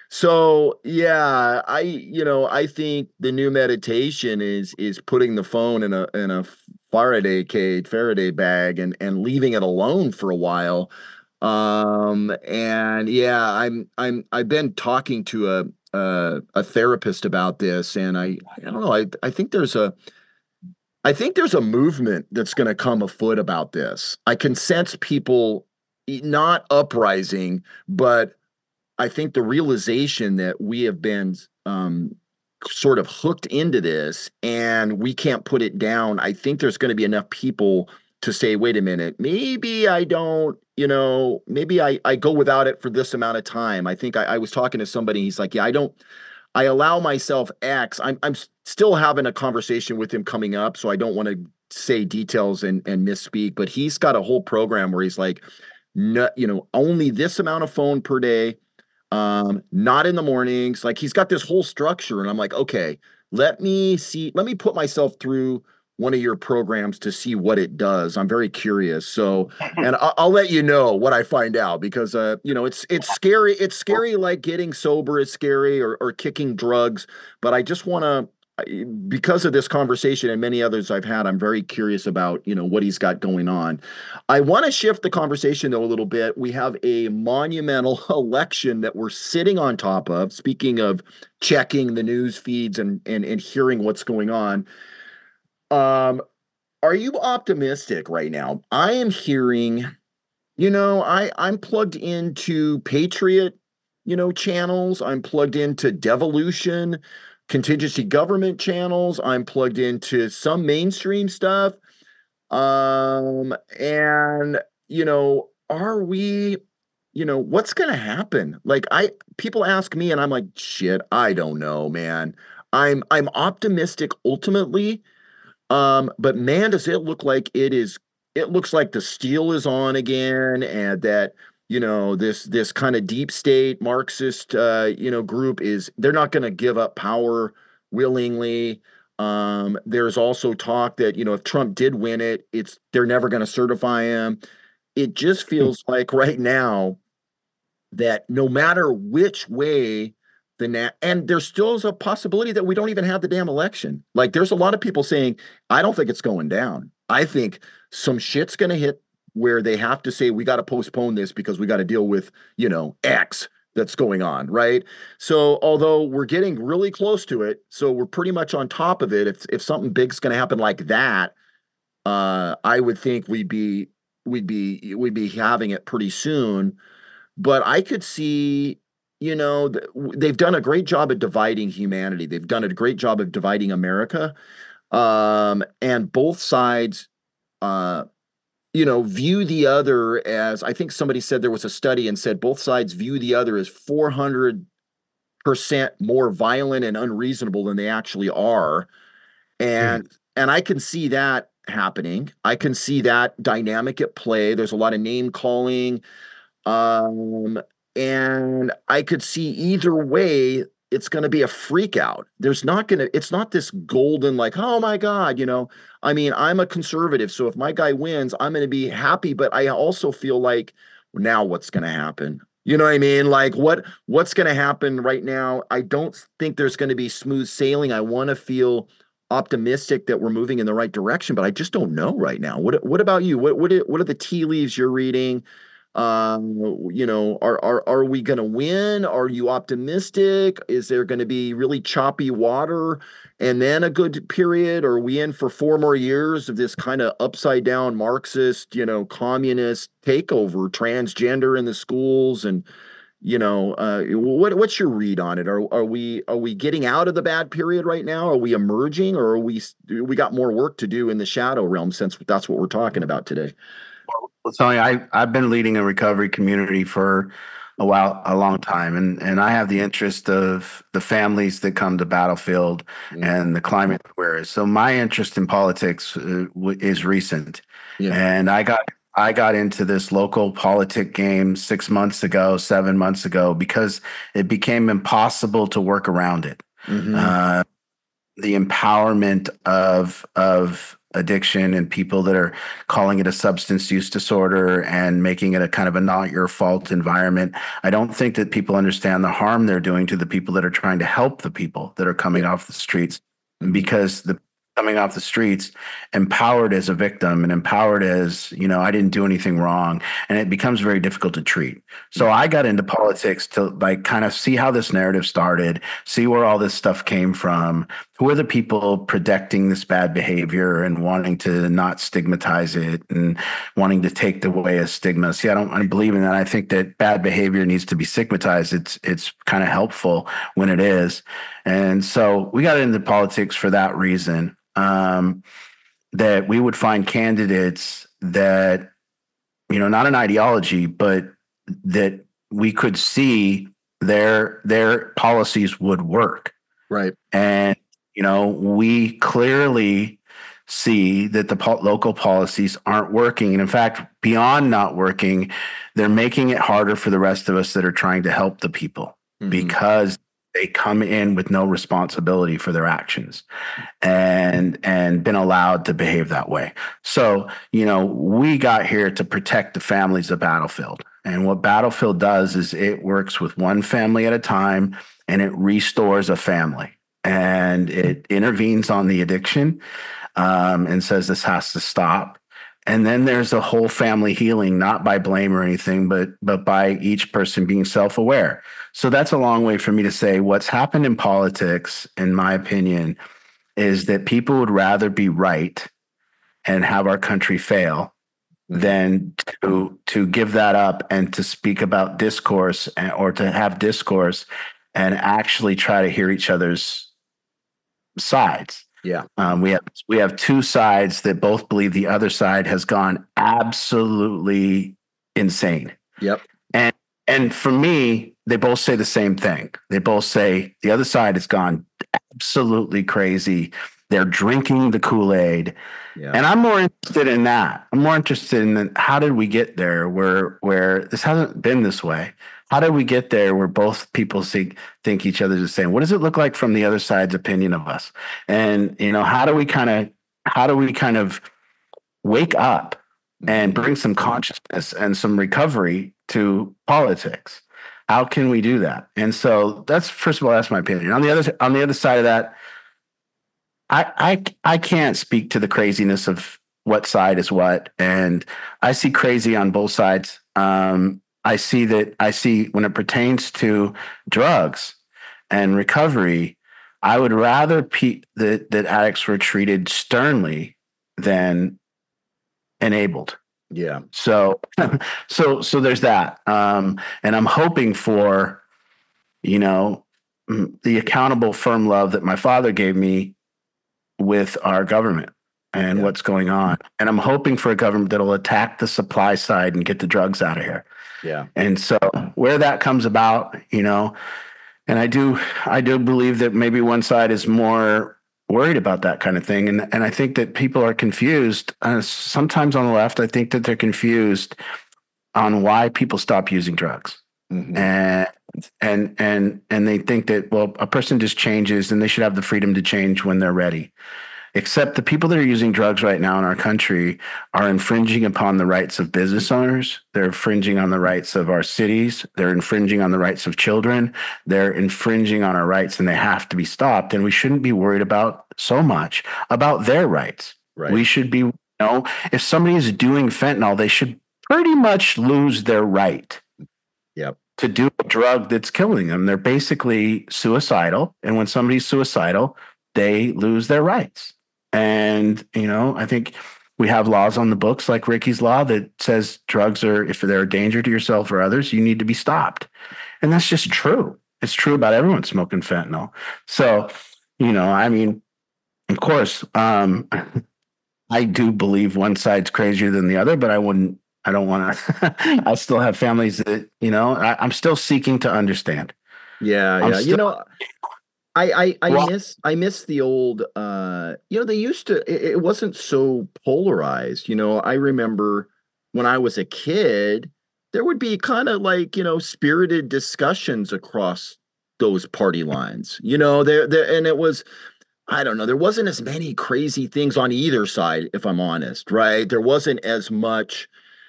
so yeah, I, you know, I think the new meditation is, is putting the phone in a, in a Faraday cage, Faraday bag, and, and leaving it alone for a while. Um, and yeah, I'm, I'm, I've been talking to a, a, a therapist about this, and I, I don't know, I, I think there's a, I think there's a movement that's going to come afoot about this. I can sense people not uprising, but I think the realization that we have been um, sort of hooked into this and we can't put it down. I think there's going to be enough people to say, wait a minute, maybe I don't, you know, maybe I, I go without it for this amount of time. I think I, I was talking to somebody, he's like, yeah, I don't, I allow myself X. I'm, I'm still having a conversation with him coming up, so I don't want to say details and, and misspeak, but he's got a whole program where he's like, no, you know, only this amount of phone per day. Um, not in the mornings. Like, he's got this whole structure, and I'm like, okay, let me see, let me put myself through one of your programs to see what it does. I'm very curious. So, and I'll, I'll let you know what I find out because, uh, you know, it's, it's scary. It's scary. Like getting sober is scary or, or kicking drugs, but I just want to, because of this conversation and many others I've had, I'm very curious about, you know, what he's got going on. I want to shift the conversation though a little bit. We have a monumental election that we're sitting on top of. Speaking of checking the news feeds and, and, and hearing what's going on. Um, are you optimistic right now? I am hearing, you know, I, I'm plugged into Patriot, you know, channels. I'm plugged into Devolution, contingency government channels. I'm plugged into some mainstream stuff. Um, and, you know, are we, you know, what's going to happen? Like I, people ask me and I'm like, shit, I don't know, man. I'm, I'm optimistic ultimately. Um, but man, does it look like it is, it looks like the steel is on again, and that, you know, this this kind of deep state Marxist uh, you know, group is they're not going to give up power willingly. Um, there's also talk that, you know, if Trump did win it, it's they're never going to certify him. It just feels like right now that no matter which way the na- and there still is a possibility that we don't even have the damn election. Like there's a lot of people saying, I don't think it's going down. I think some shit's going to hit where they have to say, we got to postpone this because we got to deal with, you know, X that's going on. Right. So although we're getting really close to it, so we're pretty much on top of it. If, if something big's going to happen like that, uh, I would think we'd be, we'd be, we'd be having it pretty soon. But I could see, you know, th- they've done a great job of dividing humanity. They've done a great job of dividing America. Um, and both sides, uh, you know, view the other as, I think somebody said there was a study and said both sides view the other as four hundred percent more violent and unreasonable than they actually are. And, mm. and I can see that happening. I can see that dynamic at play. There's a lot of name calling. Um, and I could see either way, it's going to be a freak out. There's not going to, it's not this golden, like, oh my God, you know, I mean, I'm a conservative. So if my guy wins, I'm going to be happy. But I also feel like now what's going to happen? You know what I mean? Like what, what's going to happen right now? I don't think there's going to be smooth sailing. I want to feel optimistic that we're moving in the right direction, but I just don't know right now. What, what about you? What, what, what are the tea leaves you're reading? Um, you know, are are are we going to win? Are you optimistic? Is there going to be really choppy water and then a good period? Or are we in for four more years of this kind of upside down Marxist, you know, communist takeover, transgender in the schools? And, you know, uh, what what's your read on it? Are are we are we getting out of the bad period right now? Are we emerging, or are we we got more work to do in the shadow realm, since that's what we're talking about today? Well, Tony, I, I've been leading a recovery community for a while, a long time. And, and I have the interest of the families that come to Battlefield mm. and the climate aware. So my interest in politics uh, w- is recent. Yeah. And I got, I got into this local politic game six months ago, seven months ago, because it became impossible to work around it. Mm-hmm. Uh, the empowerment of, of, addiction and people that are calling it a substance use disorder and making it a kind of a not your fault environment. I don't think that people understand the harm they're doing to the people that are trying to help the people that are coming off the streets, because the coming off the streets empowered as a victim and empowered as, you know, I didn't do anything wrong. And it becomes very difficult to treat. So I got into politics to like kind of see how this narrative started, see where all this stuff came from. Who are the people protecting this bad behavior and wanting to not stigmatize it and wanting to take away a stigma? See, I don't I believe in that. I think that bad behavior needs to be stigmatized. It's it's kind of helpful when it is. And so we got into politics for that reason, um, that we would find candidates that, you know, not an ideology, but that we could see their their policies would work. Right. And you know, we clearly see that the po- local policies aren't working. And in fact, beyond not working, they're making it harder for the rest of us that are trying to help the people, mm-hmm. because they come in with no responsibility for their actions and and been allowed to behave that way. So, you know, we got here to protect the families of Battlefield. And what Battlefield does is it works with one family at a time, and it restores a family, and it intervenes on the addiction, um, and says this has to stop. And then there's a whole family healing, not by blame or anything, but but by each person being self-aware. So that's a long way for me to say what's happened in politics, in my opinion, is that people would rather be right and have our country fail than to to give that up and to speak about discourse and, or to have discourse and actually try to hear each other's sides. Yeah. Um, we have we have two sides that both believe the other side has gone absolutely insane. Yep. And and for me, they both say the same thing. They both say the other side has gone absolutely crazy. They're drinking the Kool-Aid. Yeah. And I'm more interested in that. I'm more interested in how did we get there where where this hasn't been this way? How did we get there where both people see, think each other's the same? What does it look like from the other side's opinion of us? And, you know, how do we kind of, how do we kind of wake up and bring some consciousness and some recovery to politics? How can we do that? And so that's, first of all, that's my opinion. On the other, on the other side of that, I, I, I can't speak to the craziness of what side is what. And I see crazy on both sides. Um, I see that I see when it pertains to drugs and recovery, I would rather pe- that, that addicts were treated sternly than enabled. Yeah. So, so, so there's that. Um, and I'm hoping for, you know, the accountable, firm love that my father gave me with our government and Yeah. what's going on. And I'm hoping for a government that'll attack the supply side and get the drugs out of here. Yeah. And so where that comes about, you know, and I do, I do believe that maybe one side is more worried about that kind of thing. And, and I think that people are confused. Uh, sometimes on the left, I think that they're confused on why people stop using drugs. Mhm. And, and, and, and they think that, well, a person just changes and they should have the freedom to change when they're ready. Except the people that are using drugs right now in our country are infringing upon the rights of business owners. They're infringing on the rights of our cities. They're infringing on the rights of children. They're infringing on our rights, and they have to be stopped. And we shouldn't be worried about so much about their rights. Right. We should be, you know, if somebody is doing fentanyl, they should pretty much lose their right. Yep. To do a drug that's killing them. They're basically suicidal. And when somebody's suicidal, they lose their rights. And, you know, I think we have laws on the books like Ricky's Law that says drugs are, if they're a danger to yourself or others, you need to be stopped. And that's just true. It's true about everyone smoking fentanyl. So, you know, I mean, of course, um, I do believe one side's crazier than the other, but I wouldn't, I don't want to, I still have families that, you know, I, I'm still seeking to understand. Yeah. I'm Yeah. still- you know, I, I, I Well- miss, I miss the old, uh, you know, they used to, it, it wasn't so polarized. You know, I remember when I was a kid, there would be kind of like, you know, spirited discussions across those party lines, you know, there, there, and it was, I don't know, there wasn't as many crazy things on either side, if I'm honest, right? There wasn't as much,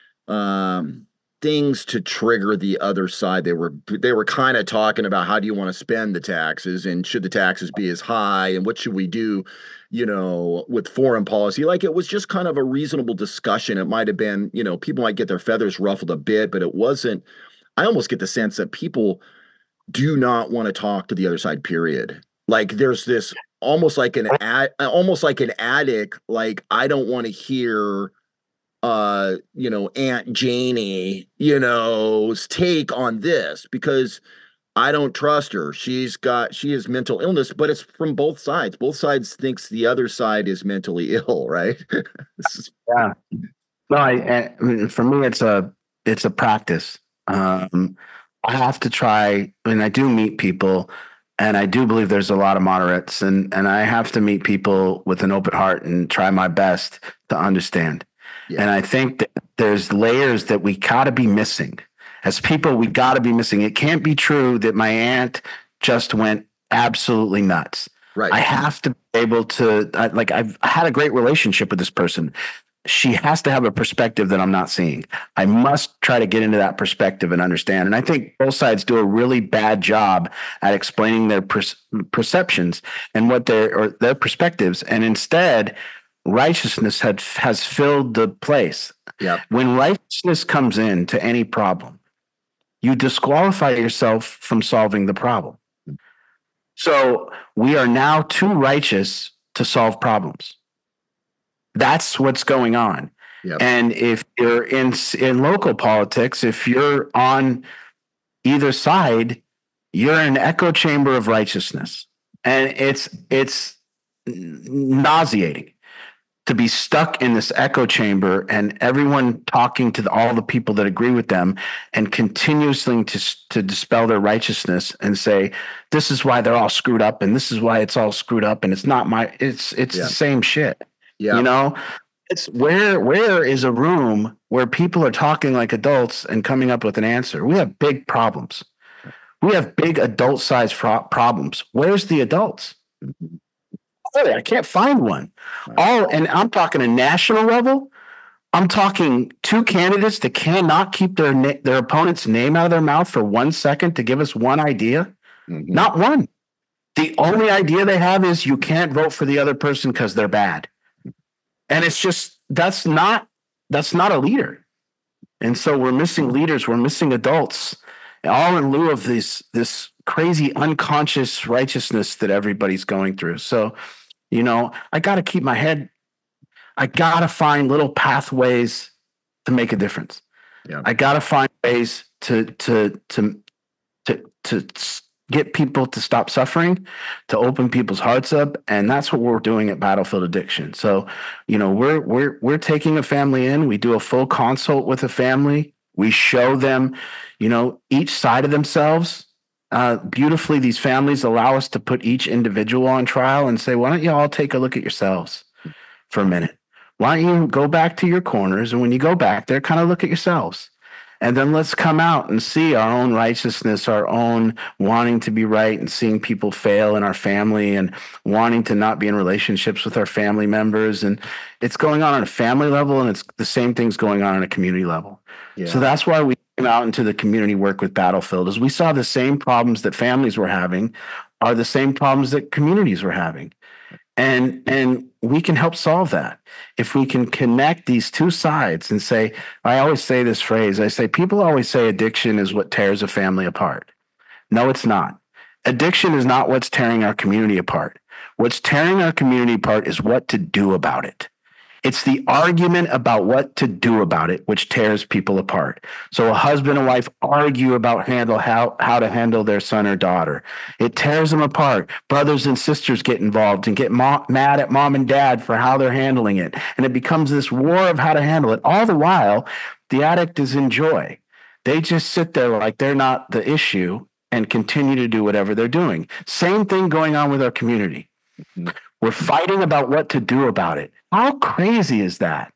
um, things to trigger the other side. They were they were kind of talking about how do you want to spend the taxes and should the taxes be as high and what should we do, you know, with foreign policy. Like it was just kind of a reasonable discussion. It might have been, you know, people might get their feathers ruffled a bit, but it wasn't. I almost get the sense that people do not want to talk to the other side, period. Like there's this almost like an ad, almost like an addict. Like I don't want to hear uh, you know, Aunt Janie, you know's take on this because I don't trust her. She's got, she has mental illness, but it's from both sides. Both sides thinks the other side is mentally ill, right? This is, Yeah. No, I, I mean, for me, it's a, it's a practice. Um, I have to try, and I do meet people, and I do believe there's a lot of moderates, and, and I have to meet people with an open heart and try my best to understand. Yeah. And I think that there's layers that we gotta be missing. As people, we gotta be missing. It can't be true that my aunt just went absolutely nuts. Right. I have to be able to, I, like, I've had a great relationship with this person. She has to have a perspective that I'm not seeing. I must try to get into that perspective and understand. And I think both sides do a really bad job at explaining their per- perceptions and what their, or their perspectives. And instead, righteousness had, has filled the place. Yep. When righteousness comes into any problem, you disqualify yourself from solving the problem. So we are now too righteous to solve problems. That's what's going on. Yep. And if you're in in local politics, if you're on either side, you're in an echo chamber of righteousness. And it's it's nauseating to be stuck in this echo chamber and everyone talking to the, all the people that agree with them and continuously to, to dispel their righteousness and say, this is why they're all screwed up and this is why it's all screwed up and it's not my, it's it's yeah. the same shit. Yeah. You know, it's where where is a room where people are talking like adults and coming up with an answer? We have big problems. We have big adult-sized pro- problems. Where's the adults? Mm-hmm. I can't find one. All, and I'm talking a national level. I'm talking two candidates that cannot keep their na- their opponent's name out of their mouth for one second to give us one idea. Mm-hmm. Not one. The only idea they have is you can't vote for the other person because they're bad. And it's just, that's not, that's not a leader. And so we're missing leaders. We're missing adults, all in lieu of this, this crazy unconscious righteousness that everybody's going through. So, you know, I got to keep my head, I got to find little pathways to make a difference. Yeah. I got to find ways to, to, to, to, to get people to stop suffering, to open people's hearts up. And that's what we're doing at Battlefield Addiction. So, you know, we're, we're, we're taking a family in, we do a full consult with a family. We show them, you know, each side of themselves. Uh, beautifully, these families allow us to put each individual on trial and say, why don't you all take a look at yourselves for a minute? Why don't you go back to your corners? And when you go back there, kind of look at yourselves. And then let's come out and see our own righteousness, our own wanting to be right and seeing people fail in our family and wanting to not be in relationships with our family members. And it's going on on a family level, and it's the same thing's going on on a community level. Yeah. So that's why we came out into the community work with Battlefield, is we saw the same problems that families were having are the same problems that communities were having. And, and we can help solve that if we can connect these two sides and say, I always say this phrase, I say, people always say addiction is what tears a family apart. No, it's not. Addiction is not what's tearing our community apart. What's tearing our community apart is what to do about it. It's the argument about what to do about it, which tears people apart. So a husband and wife argue about handle how, how to handle their son or daughter. It tears them apart. Brothers and sisters get involved and get mo- mad at mom and dad for how they're handling it. And it becomes this war of how to handle it. All the while, the addict is in joy. They just sit there like they're not the issue and continue to do whatever they're doing. Same thing going on with our community. Mm-hmm. We're fighting about what to do about it. How crazy is that?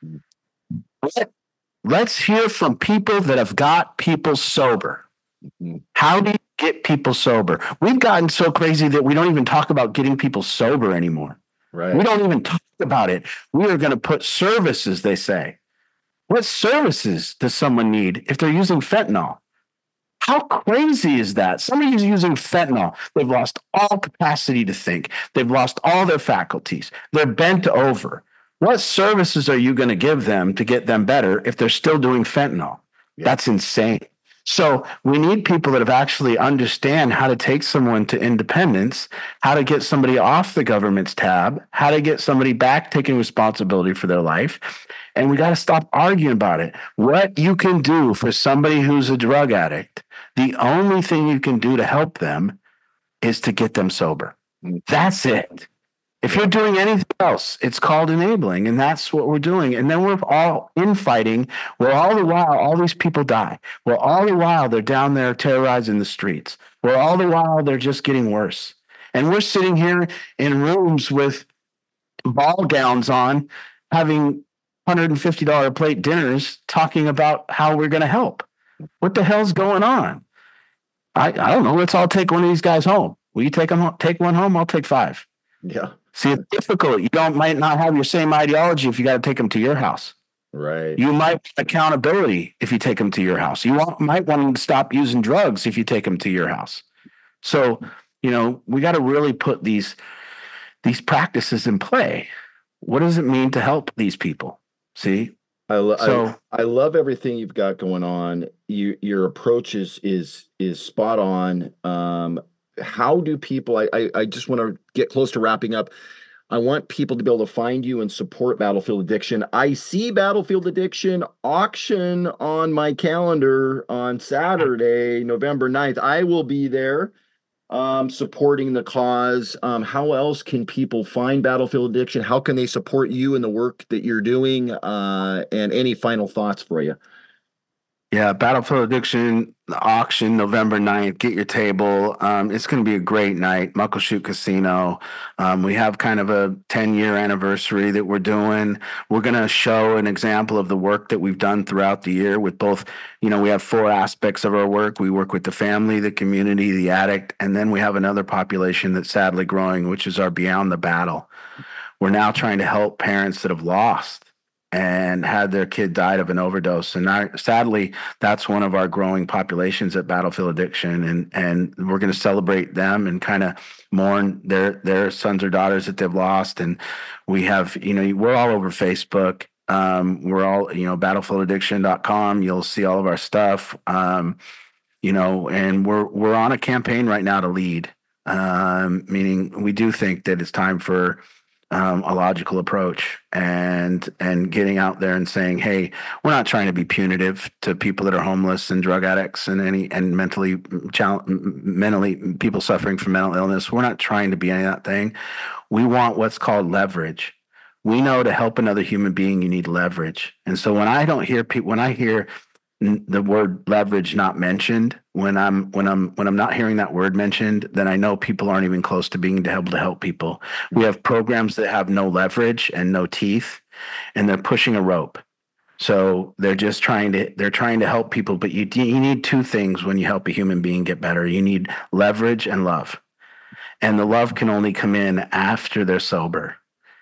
Let's hear from people that have got people sober. How do you get people sober? We've gotten so crazy that we don't even talk about getting people sober anymore. Right. We don't even talk about it. We are going to put services, they say. What services does someone need if they're using fentanyl? How crazy is that? Somebody who's using fentanyl, they've lost all capacity to think. They've lost all their faculties. They're bent over. What services are you going to give them to get them better if they're still doing fentanyl? Yeah. That's insane. So we need people that have actually understand how to take someone to independence, how to get somebody off the government's tab, how to get somebody back taking responsibility for their life. And we got to stop arguing about it. What you can do for somebody who's a drug addict, the only thing you can do to help them is to get them sober. That's it. If you're doing anything else, it's called enabling, and that's what we're doing. And then we're all infighting where all the while all these people die. Where all the while they're down there terrorizing the streets. Where all the while they're just getting worse. And we're sitting here in rooms with ball gowns on, having one hundred fifty dollars a plate dinners, talking about how we're going to help. What the hell's going on? I, I don't know. Let's all take one of these guys home. Will you take them home? Take one home? I'll take five. Yeah. See, it's difficult. You don't might not have your same ideology if you got to take them to your house. Right. You might want accountability if you take them to your house. You want, might want them to stop using drugs if you take them to your house. So, you know, we got to really put these these practices in play. What does it mean to help these people? See? I, lo- so, I, I love everything you've got going on. You, your approach is is is spot on. Um, how do people? I I, I just want to get close to wrapping up. I want people to be able to find you and support Battlefield Addiction. I see Battlefield Addiction auction on my calendar on Saturday, November ninth. I will be there um, supporting the cause. Um, how else can people find Battlefield Addiction? How can they support you in the work that you're doing? Uh, and any final thoughts for you? Yeah, Battlefield Addiction auction November ninth. Get your table. Um, it's going to be a great night. Muckleshoot Casino. Um, we have kind of a ten year anniversary that we're doing. We're going to show an example of the work that we've done throughout the year with both, you know, we have four aspects of our work. We work with the family, the community, the addict, and then we have another population that's sadly growing, which is our Beyond the Battle. We're now trying to help parents that have lost and had their kid died of an overdose. And I, sadly, that's one of our growing populations at Battlefield Addiction. And and we're going to celebrate them and kind of mourn their their sons or daughters that they've lost. And we have, you know, we're all over Facebook. Um, we're all, you know, battlefield addiction dot com. You'll see all of our stuff. Um, you know, and we're we're on a campaign right now to lead. Um, meaning we do think that it's time for Um, a logical approach and and getting out there and saying, hey, we're not trying to be punitive to people that are homeless and drug addicts and any and mentally challenge, mentally people suffering from mental illness. We're not trying to be any of that thing. We want what's called leverage. We know to help another human being, you need leverage. And so when I don't hear people, when I hear the word leverage not mentioned, when I'm when I'm when I'm not hearing that word mentioned, then I know people aren't even close to being able to help people. We have programs that have no leverage and no teeth, and they're pushing a rope. So they're just trying to they're trying to help people, but you you need two things when you help a human being get better. You need leverage and love. And the love can only come in after they're sober.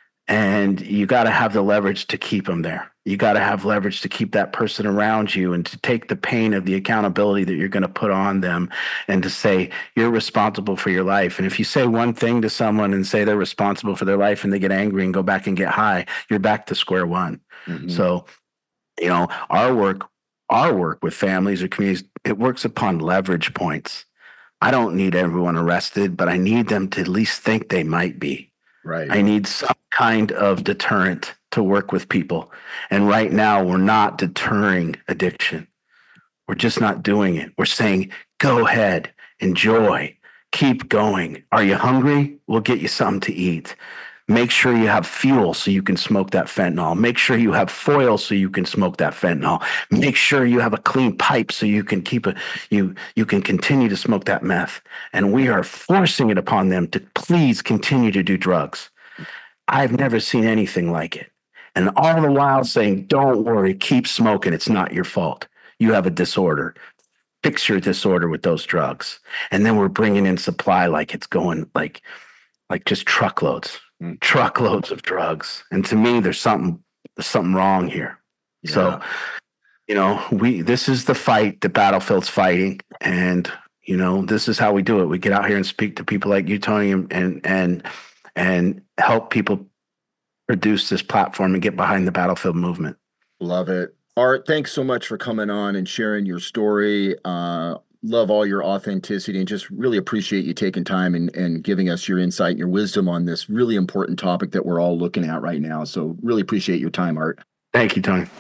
And you got to have the leverage to keep them there. You got to have leverage to keep that person around you and to take the pain of the accountability that you're going to put on them and to say, you're responsible for your life. And if you say one thing to someone and say they're responsible for their life and they get angry and go back and get high, you're back to square one. Mm-hmm. So, you know, our work, our work with families or communities, it works upon leverage points. I don't need everyone arrested, but I need them to at least think they might be. Right. I need some kind of deterrent to work with people. And right now, we're not deterring addiction. We're just not doing it. We're saying, go ahead, enjoy, keep going. Are you hungry? We'll get you something to eat. Make sure you have fuel so you can smoke that fentanyl. Make sure you have foil so you can smoke that fentanyl. Make sure you have a clean pipe so you can keep it, you, you can continue to smoke that meth. And we are forcing it upon them to please continue to do drugs. I've never seen anything like it. And all the while saying, don't worry, keep smoking. It's not your fault. You have a disorder. Fix your disorder with those drugs. And then we're bringing in supply like it's going like, like just truckloads. Truckloads of drugs. And to me, there's something there's something wrong here. Yeah. So, you know, we this is the fight that Battlefield's fighting. And, you know, this is how we do it. We get out here and speak to people like you, Tony, and and and, and help people produce this platform and get behind the Battlefield movement. Love it. Art, thanks so much for coming on and sharing your story. Uh Love all your authenticity and just really appreciate you taking time and, and giving us your insight and your wisdom on this really important topic that we're all looking at right now. So really appreciate your time, Art. Thank you, Tony.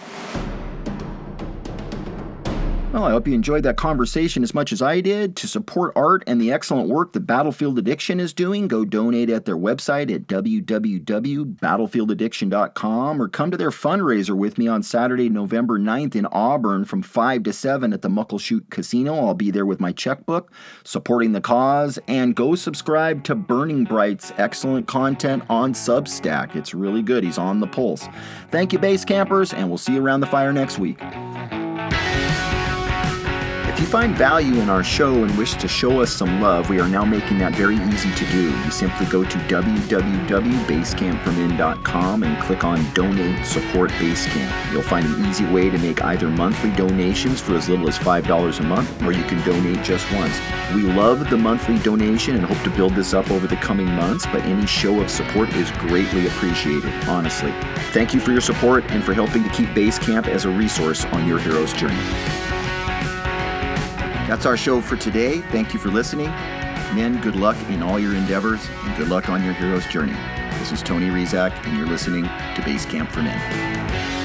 Well, I hope you enjoyed that conversation as much as I did. To support Art and the excellent work that Battlefield Addiction is doing, go donate at their website at w w w dot battlefield addiction dot com or come to their fundraiser with me on Saturday, November ninth in Auburn from five to seven at the Muckleshoot Casino. I'll be there with my checkbook, supporting the cause, and go subscribe to Burning Bright's excellent content on Substack. It's really good. He's on the pulse. Thank you, base campers, and we'll see you around the fire next week. If If you find value in our show and wish to show us some love, we are now making that very easy to do. You simply go to w w w dot basecamp for men dot com and click on Donate Support Basecamp. You'll find an easy way to make either monthly donations for as little as five dollars a month, or you can donate just once. We love the monthly donation and hope to build this up over the coming months, but any show of support is greatly appreciated, honestly. Thank you for your support and for helping to keep Basecamp as a resource on your hero's journey. That's our show for today. Thank you for listening. Men, good luck in all your endeavors and good luck on your hero's journey. This is Tony Rizak, and you're listening to Basecamp for Men.